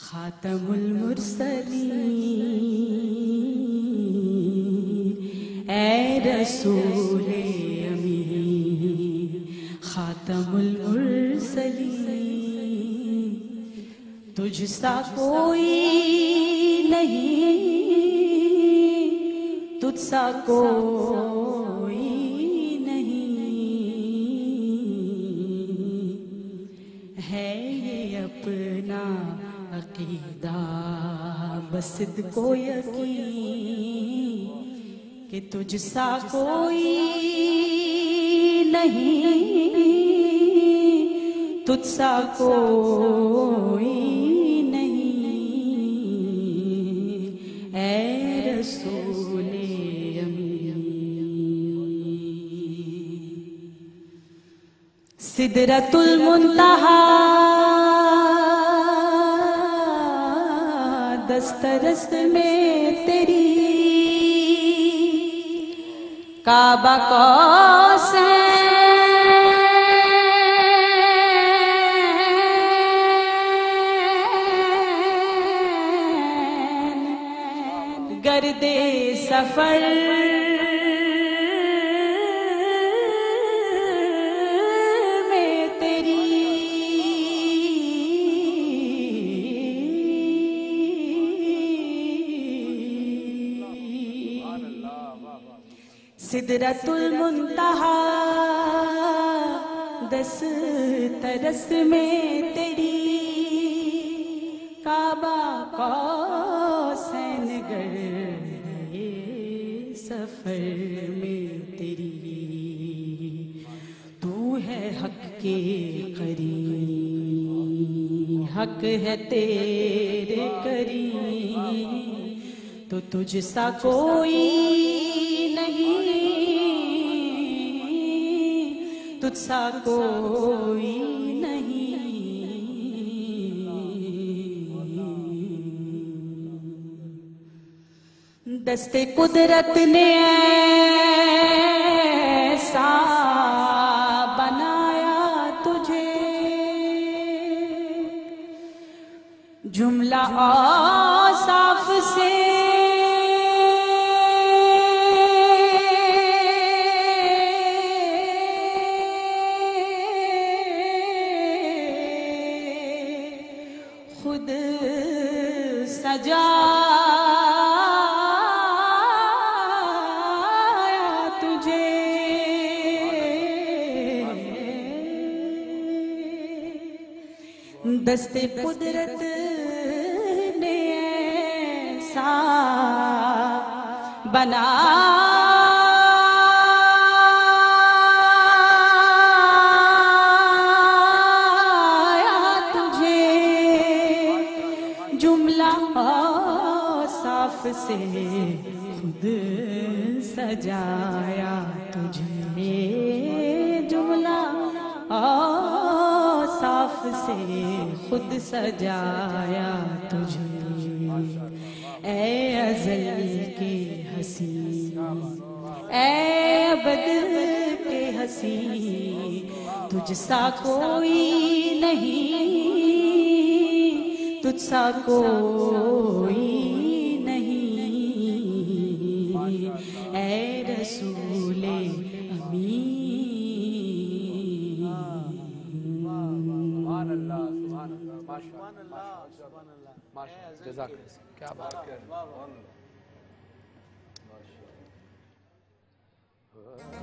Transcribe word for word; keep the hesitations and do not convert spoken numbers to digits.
خاتم المرسلین اے رسول امین، خاتم المرسلین تجھ سا کوئی نہیں، تجھ سا کوئی نہیں ہے یہ اپنا عقیدہ بصدق و یقین کہ تجھ سا کوئی نہیں، تجھ سا کوئی نہیں اے رسول امین۔ سدرۃ المنتہا دسترس میں تیری، کعبہ قوسین گرد سفر میں تیری، سدرۃ المنتہا دسترس میں تیری، کعبہ قوسین گرد سفر میں تیری، تو ہے حق کے قریب، حق ہے تیرے قریب، تو تجھ سا کوئی نہیں، تجھ سا کوئی نہیں دست قدرت نے ایسا بنایا تجھے، جملہ اوصاف سے خود سجایا تجھے، دست قدرت نے ایسا بنایا تجھے، جملہ اوصاف سے خود سجایا تجھے، جملہ اوصاف سے خود سجایا تجھے، اے ازل کے حسین، اے ابد کے حسین، تجھ سا کوئی نہیں، تجھ سا کوئی نہیں اے رسول امین۔ سبحان اللہ، سبحان اللہ، سبحان اللہ، سبحان اللہ، جزاک اللہ، کیا بات ہے۔